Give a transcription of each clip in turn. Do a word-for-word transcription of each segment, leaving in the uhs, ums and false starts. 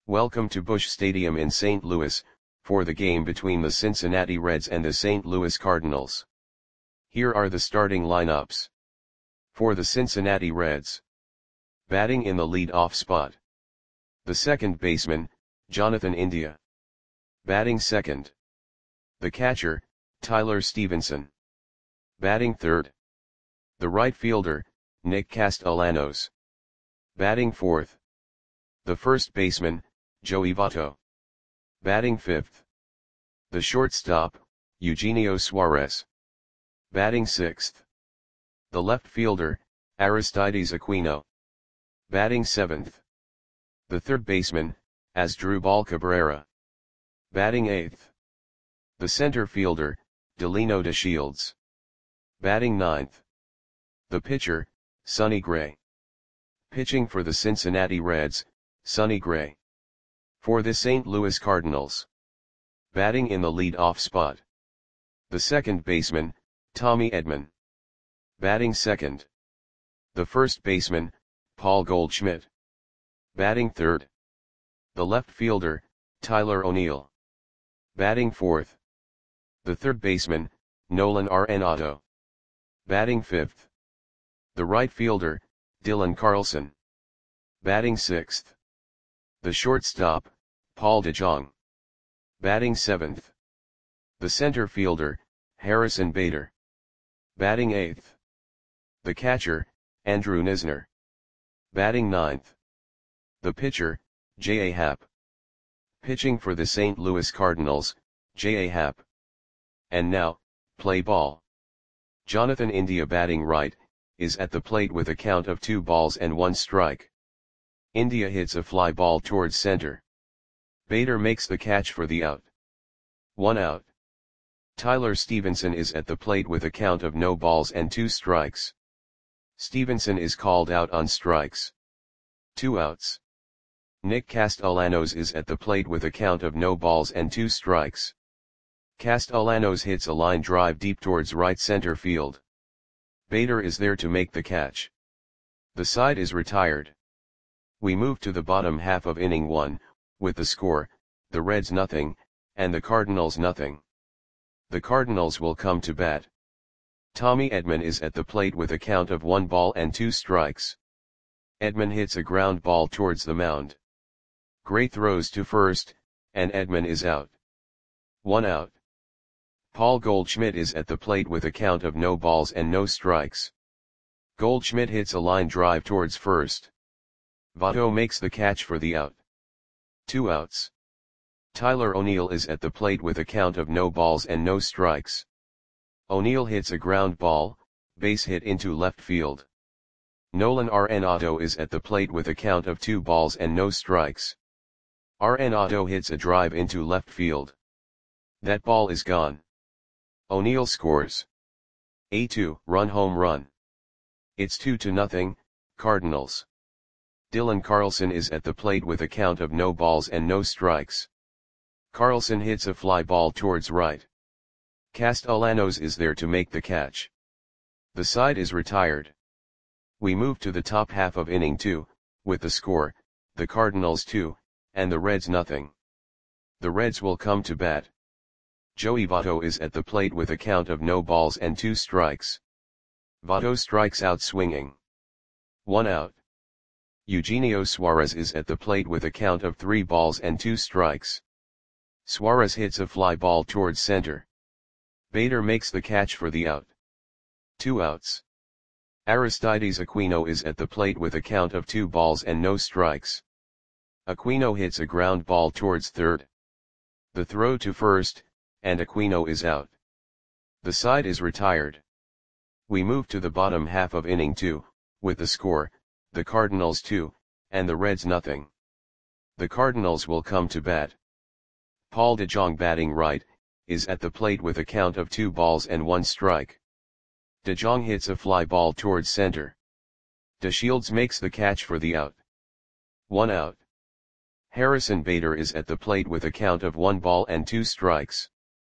Welcome to Busch Stadium in Saint Louis, for the game between the Cincinnati Reds and the Saint Louis Cardinals. Here are the starting lineups. For the Cincinnati Reds. Batting in the lead-off spot. The second baseman, Jonathan India. Batting second. The catcher, Tyler Stephenson. Batting third. The right fielder, Nick Castellanos. Batting fourth. The first baseman, Joey Votto. Batting fifth. The shortstop, Eugenio Suarez. Batting sixth. The left fielder, Aristides Aquino. Batting seventh. The third baseman, Asdrubal Cabrera. Batting eighth. The center fielder, Delino DeShields. Batting ninth. The pitcher, Sonny Gray. Pitching for the Cincinnati Reds, Sonny Gray. For the Saint Louis Cardinals. Batting in the lead-off spot. The second baseman, Tommy Edman. Batting second. The first baseman, Paul Goldschmidt. Batting third. The left fielder, Tyler O'Neill. Batting fourth. The third baseman, Nolan Arenado. Batting fifth. The right fielder, Dylan Carlson. Batting sixth. The shortstop, Paul DeJong. Batting seventh. The center fielder, Harrison Bader. Batting eighth. The catcher, Andrew Knizner. Batting ninth. The pitcher, J A. Happ. Pitching for the Saint Louis Cardinals, J A. Happ. And now, play ball. Jonathan India batting right, is at the plate with a count of two balls and one strike. India hits a fly ball towards center. Bader makes the catch for the out. One out. Tyler Stephenson is at the plate with a count of no balls and two strikes. Stephenson is called out on strikes. Two outs. Nick Castellanos is at the plate with a count of no balls and two strikes. Castellanos hits a line drive deep towards right center field. Bader is there to make the catch. The side is retired. We move to the bottom half of inning one, with the score, the Reds nothing, and the Cardinals nothing. The Cardinals will come to bat. Tommy Edman is at the plate with a count of one ball and two strikes. Edman hits a ground ball towards the mound. Gray throws to first, and Edman is out. One out. Paul Goldschmidt is at the plate with a count of no balls and no strikes. Goldschmidt hits a line drive towards first. Votto makes the catch for the out. Two outs. Tyler O'Neill is at the plate with a count of no balls and no strikes. O'Neill hits a ground ball, base hit into left field. Nolan Arenado is at the plate with a count of two balls and no strikes. Arenado hits a drive into left field. That ball is gone. O'Neill scores a two-run home run. It's two to nothing, Cardinals. Dylan Carlson is at the plate with a count of no balls and no strikes. Carlson hits a fly ball towards right. Castellanos is there to make the catch. The side is retired. We move to the top half of inning two, with the score, the Cardinals two, and the Reds nothing. The Reds will come to bat. Joey Votto is at the plate with a count of no balls and two strikes. Votto strikes out swinging. One out. Eugenio Suarez is at the plate with a count of three balls and two strikes. Suarez hits a fly ball towards center. Bader makes the catch for the out. Two outs. Aristides Aquino is at the plate with a count of two balls and no strikes. Aquino hits a ground ball towards third. The throw to first, and Aquino is out. The side is retired. We move to the bottom half of inning two, with the score, the Cardinals two, and the Reds nothing. The Cardinals will come to bat. Paul DeJong batting right, is at the plate with a count of two balls and one strike. DeJong hits a fly ball towards center. DeShields makes the catch for the out. One out. Harrison Bader is at the plate with a count of one ball and two strikes.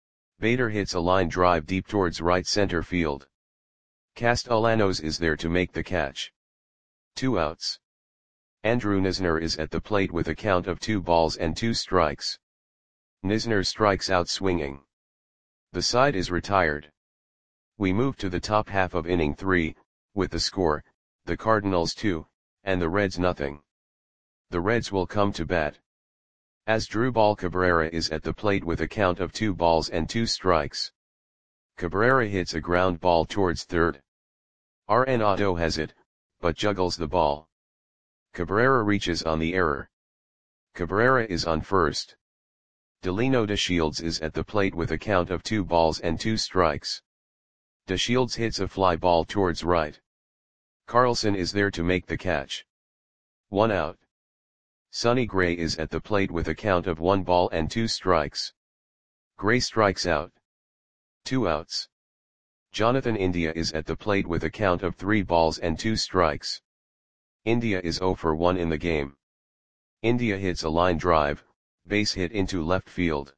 Bader hits a line drive deep towards right center field. Castellanos is there to make the catch. Two outs. Andrew Knizner is at the plate with a count of two balls and two strikes. Knizner strikes out swinging. The side is retired. We move to the top half of inning three, with the score, the Cardinals two, and the Reds nothing. The Reds will come to bat. Asdrubal Cabrera is at the plate with a count of two balls and two strikes. Cabrera hits a ground ball towards third. Arenado has it, but juggles the ball. Cabrera reaches on the error. Cabrera is on first. Delino DeShields is at the plate with a count of two balls and two strikes. DeShields hits a fly ball towards right. Carlson is there to make the catch. One out. Sonny Gray is at the plate with a count of one ball and two strikes. Gray strikes out. Two outs. Jonathan India is at the plate with a count of three balls and two strikes. India is oh for one in the game. India hits a line drive, base hit into left field.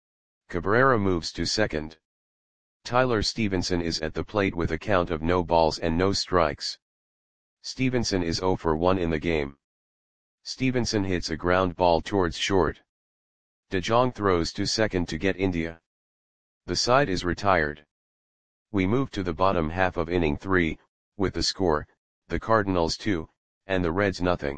Cabrera moves to second. Tyler Stevenson is at the plate with a count of no balls and no strikes. Stevenson is oh for one in the game. Stevenson hits a ground ball towards short. De Jong throws to second to get India. The side is retired. We move to the bottom half of inning three, with the score, the Cardinals two, and the Reds nothing.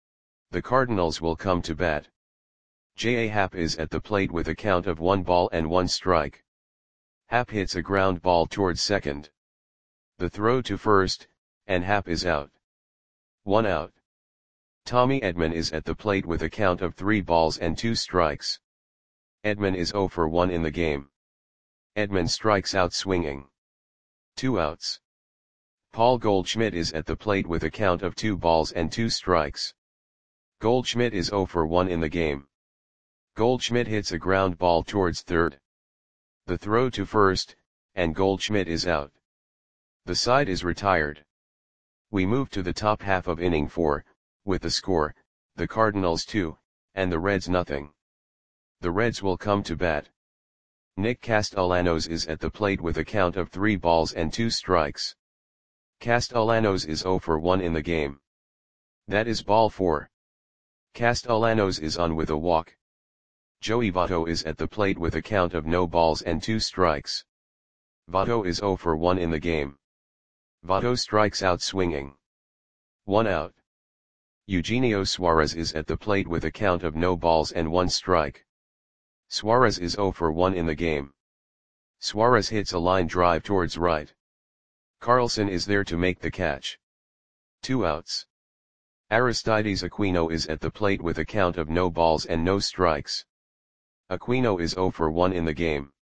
The Cardinals will come to bat. J A. Happ is at the plate with a count of one ball and one strike. Happ hits a ground ball towards second. The throw to first, and Happ is out. One out. Tommy Edman is at the plate with a count of three balls and two strikes. Edman is oh for one in the game. Edman strikes out swinging. Two outs. Paul Goldschmidt is at the plate with a count of two balls and two strikes. Goldschmidt is oh for one in the game. Goldschmidt hits a ground ball towards third. The throw to first, and Goldschmidt is out. The side is retired. We move to the top half of inning four, with the score, the Cardinals two, and the Reds nothing. The Reds will come to bat. Nick Castellanos is at the plate with a count of three balls and two strikes. Castellanos is oh for one in the game. That is ball four. Castellanos is on with a walk. Joey Votto is at the plate with a count of no balls and two strikes. Votto is oh for one in the game. Votto strikes out swinging. One out. Eugenio Suarez is at the plate with a count of no balls and one strike. Suarez is oh for one in the game. Suarez hits a line drive towards right. Carlson is there to make the catch. Two outs. Aristides Aquino is at the plate with a count of no balls and no strikes. Aquino is oh for one in the game.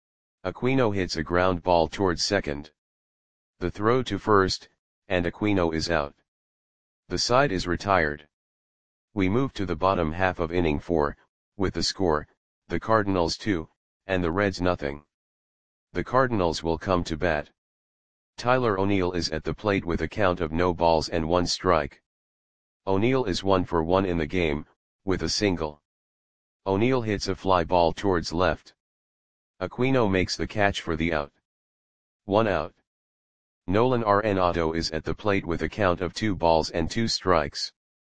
Aquino hits a ground ball towards second. The throw to first, and Aquino is out. The side is retired. We move to the bottom half of inning four, with the score, the Cardinals two, and the Reds nothing. The Cardinals will come to bat. Tyler O'Neill is at the plate with a count of no balls and one strike. O'Neill is one for one in the game, with a single. O'Neill hits a fly ball towards left. Aquino makes the catch for the out. One out. Nolan Arenado is at the plate with a count of two balls and two strikes.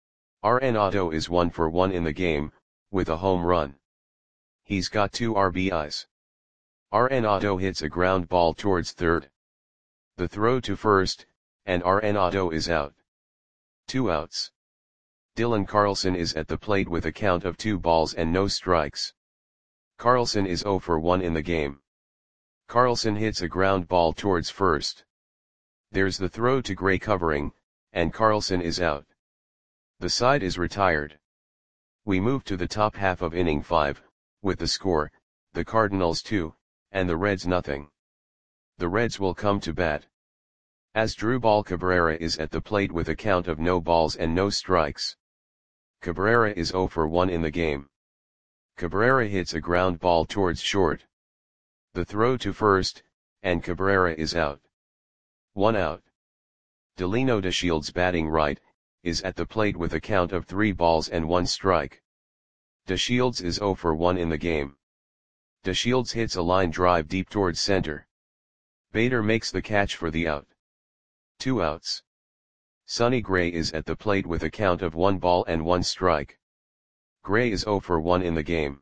Arenado is one for one in the game, with a home run. He's got two R B Is. Arenado hits a ground ball towards third. The throw to first, and Arenado is out. Two outs. Dylan Carlson is at the plate with a count of two balls and no strikes. Carlson is oh for one in the game. Carlson hits a ground ball towards first. There's the throw to Gray covering, and Carlson is out. The side is retired. We move to the top half of inning five, with the score, the Cardinals two, and the Reds nothing. The Reds will come to bat. Asdrubal Cabrera is at the plate with a count of no balls and no strikes. Cabrera is oh for one in the game. Cabrera hits a ground ball towards short. The throw to first, and Cabrera is out. One out. Delino DeShields batting right, is at the plate with a count of three balls and one strike. DeShields is oh for one in the game. DeShields hits a line drive deep towards center. Bader makes the catch for the out. Two outs. Sonny Gray is at the plate with a count of one ball and one strike. Gray is zero for one in the game.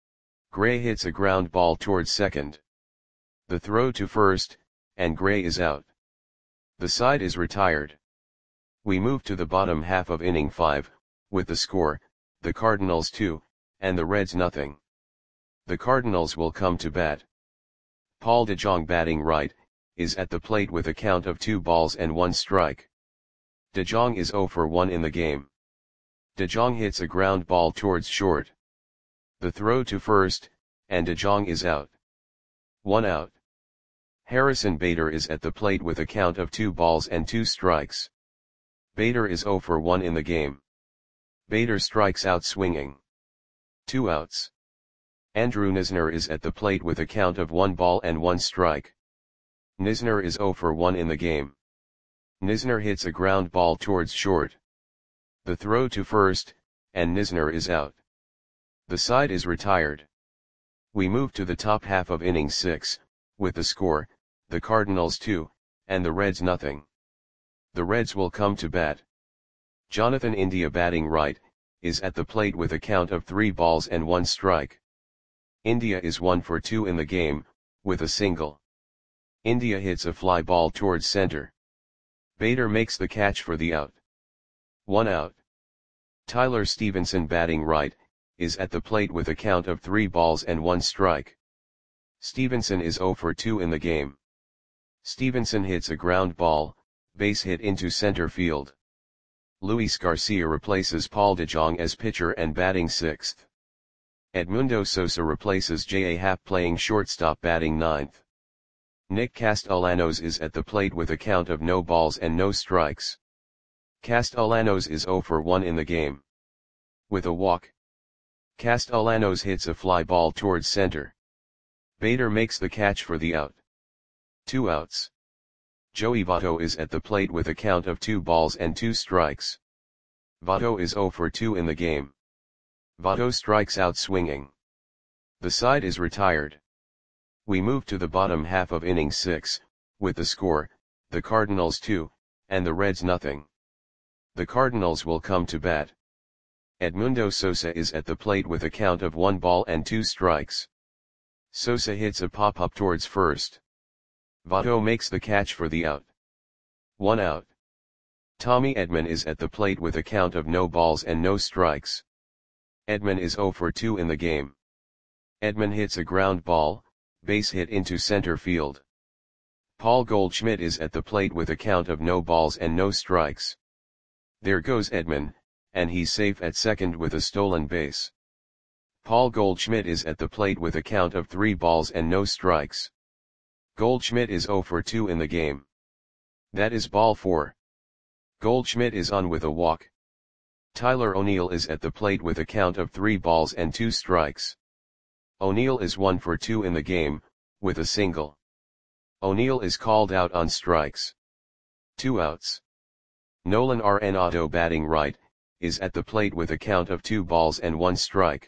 Gray hits a ground ball towards second. The throw to first, and Gray is out. The side is retired. We move to the bottom half of inning five, with the score, the Cardinals two, and the Reds nothing. The Cardinals will come to bat. Paul DeJong, batting right, is at the plate with a count of two balls and one strike. DeJong is zero for one in the game. DeJong hits a ground ball towards short. The throw to first, and DeJong is out. One out. Harrison Bader is at the plate with a count of two balls and two strikes. Bader is zero for one in the game. Bader strikes out swinging. Two outs. Andrew Knizner is at the plate with a count of one ball and one strike. Knizner is zero for one in the game. Knizner hits a ground ball towards short. The throw to first, and Knizner is out. The side is retired. We move to the top half of inning six, with the score, the Cardinals two, and the Reds nothing. The Reds will come to bat. Jonathan India, batting right, is at the plate with a count of three balls and one strike. India is one for two in the game, with a single. India hits a fly ball towards center. Bader makes the catch for the out. One out. Tyler Stevenson, batting right, is at the plate with a count of three balls and one strike. Stevenson is zero for two in the game. Stevenson hits a ground ball, base hit into center field. Luis Garcia replaces Paul DeJong as pitcher and batting sixth. Edmundo Sosa replaces J A. Happ playing shortstop, batting ninth. Nick Castellanos is at the plate with a count of no balls and no strikes. Castellanos is zero for one in the game. With a walk. Castellanos hits a fly ball towards center. Bader makes the catch for the out. Two outs. Joey Votto is at the plate with a count of two balls and two strikes. Votto is zero for two in the game. Votto strikes out swinging. The side is retired. We move to the bottom half of inning six, with the score, the Cardinals two, and the Reds nothing. The Cardinals will come to bat. Edmundo Sosa is at the plate with a count of one ball and two strikes. Sosa hits a pop-up towards first. Votto makes the catch for the out. One out. Tommy Edman is at the plate with a count of no balls and no strikes. Edman is zero for two in the game. Edman hits a ground ball, base hit into center field. Paul Goldschmidt is at the plate with a count of no balls and no strikes. There goes Edman, and he's safe at second with a stolen base. Paul Goldschmidt is at the plate with a count of three balls and no strikes. Goldschmidt is zero for two in the game. That is ball four. Goldschmidt is on with a walk. Tyler O'Neill is at the plate with a count of three balls and two strikes. O'Neill is one for two in the game, with a single. O'Neill is called out on strikes. Two outs. Nolan Arenado, batting right, is at the plate with a count of two balls and one strike.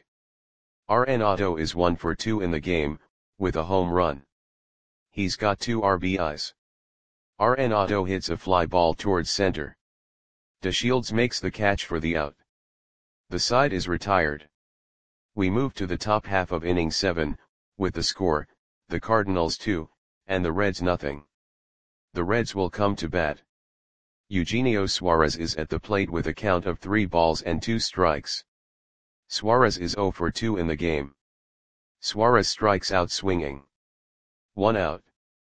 Arenado is one for two in the game, with a home run. He's got two R B Is. Arenado hits a fly ball towards center. DeShields makes the catch for the out. The side is retired. We move to the top half of inning seven, with the score, the Cardinals two, and the Reds nothing. The Reds will come to bat. Eugenio Suarez is at the plate with a count of three balls and two strikes. Suarez is zero for two in the game. Suarez strikes out swinging. One out.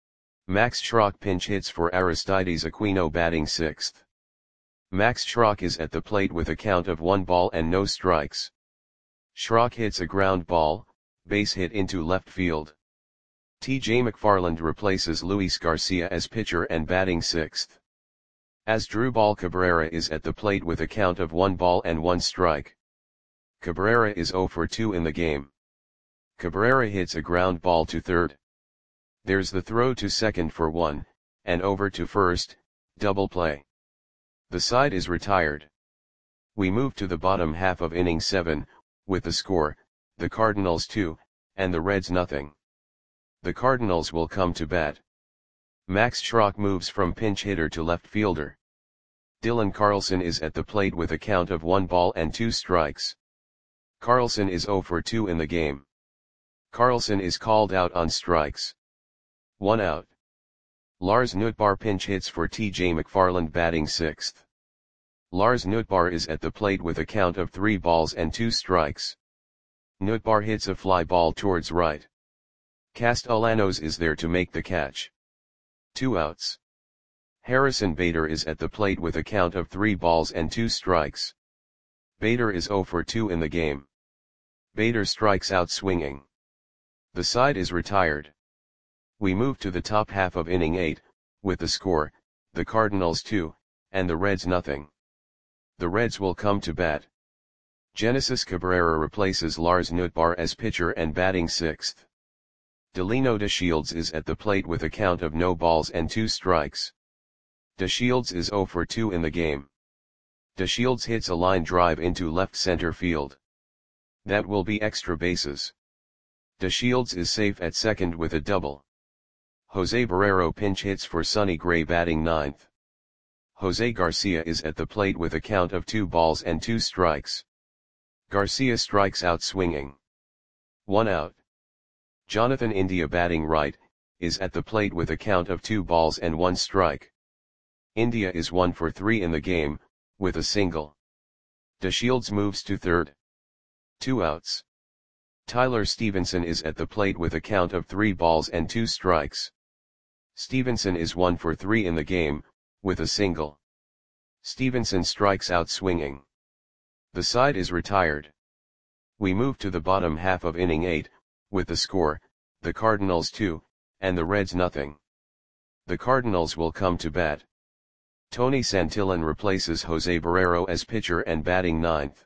Max Schrock pinch hits for Aristides Aquino, batting sixth. Max Schrock is at the plate with a count of one ball and no strikes. Schrock hits a ground ball, base hit into left field. T J McFarland replaces Luis Garcia as pitcher and batting sixth. Asdrubal Cabrera is at the plate with a count of one ball and one strike. Cabrera is zero for two in the game. Cabrera hits a ground ball to third. There's the throw to second for one, and over to first, double play. The side is retired. We move to the bottom half of inning seven, with the score, the Cardinals two, and the Reds nothing. The Cardinals will come to bat. Max Schrock moves from pinch hitter to left fielder. Dylan Carlson is at the plate with a count of one ball and two strikes. Carlson is zero for two in the game. Carlson is called out on strikes. One out. Lars Nootbaar pinch hits for T J McFarland batting sixth. Lars Nootbaar is at the plate with a count of three balls and two strikes. Nootbaar hits a fly ball towards right. Castellanos is there to make the catch. Two outs. Harrison Bader is at the plate with a count of three balls and two strikes. Bader is zero for two in the game. Bader strikes out swinging. The side is retired. We move to the top half of inning eight, with the score, the Cardinals two, and the Reds nothing. The Reds will come to bat. Genesis Cabrera replaces Lars Nootbaar as pitcher and batting sixth. Delino DeShields is at the plate with a count of no balls and two strikes. DeShields is zero for two in the game. DeShields hits a line drive into left center field. That will be extra bases. DeShields is safe at second with a double. Jose Barrero pinch hits for Sonny Gray batting ninth. Jose Garcia is at the plate with a count of two balls and two strikes. Garcia strikes out swinging. One out. Jonathan India batting right, is at the plate with a count of two balls and one strike. India is one for three in the game, with a single. DeShields moves to third. Two outs. Tyler Stevenson is at the plate with a count of three balls and two strikes. Stevenson is one for three in the game, with a single. Stevenson strikes out swinging. The side is retired. We move to the bottom half of inning eight, with the score, the Cardinals two, and the Reds nothing. The Cardinals will come to bat. Tony Santillan replaces Jose Barrero as pitcher and batting ninth.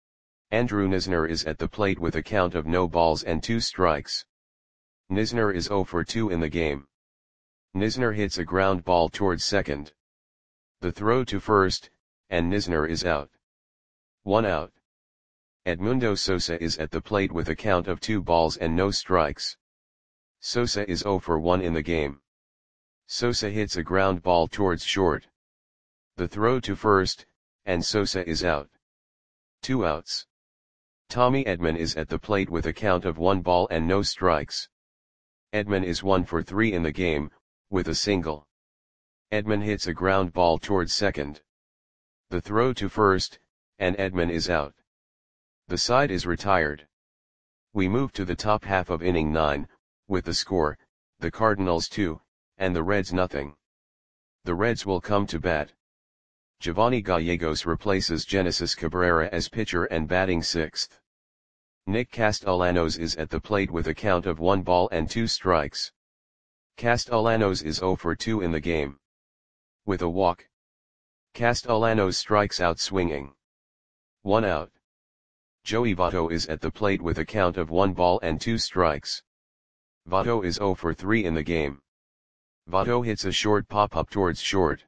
Andrew Knizner is at the plate with a count of no balls and two strikes. Knizner is zero for two in the game. Knizner hits a ground ball towards second. The throw to first, and Knizner is out. One out. Edmundo Sosa is at the plate with a count of two balls and no strikes. Sosa is zero for one in the game. Sosa hits a ground ball towards short. The throw to first, and Sosa is out. Two outs. Tommy Edman is at the plate with a count of one ball and no strikes. Edman is one for three in the game, with a single. Edman hits a ground ball towards second. The throw to first, and Edman is out. The side is retired. We move to the top half of inning nine, with the score, the Cardinals two, and the Reds nothing. The Reds will come to bat. Giovanni Gallegos replaces Genesis Cabrera as pitcher and batting sixth. Nick Castellanos is at the plate with a count of one ball and two strikes. Castellanos is zero for two in the game. With a walk. Castellanos strikes out swinging. One out. Joey Votto is at the plate with a count of one ball and two strikes. Votto is zero for three in the game. Votto hits a short pop-up towards short.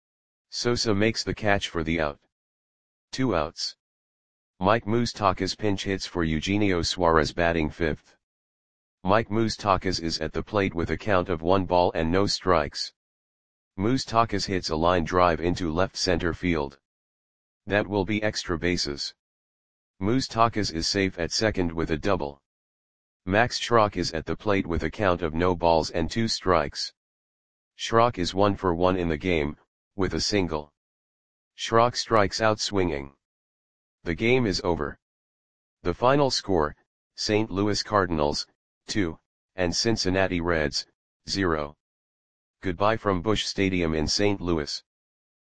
Sosa makes the catch for the out. Two outs. Mike Moustakas pinch hits for Eugenio Suarez batting fifth. Mike Moustakas is at the plate with a count of one ball and no strikes. Moustakas hits a line drive into left center field. That will be extra bases. Moustakas is safe at second with a double. Max Schrock is at the plate with a count of no balls and two strikes. Schrock is one for one in the game, with a single. Schrock strikes out swinging. The game is over. The final score, Saint Louis Cardinals, two, and Cincinnati Reds, zero. Goodbye from Busch Stadium in Saint Louis.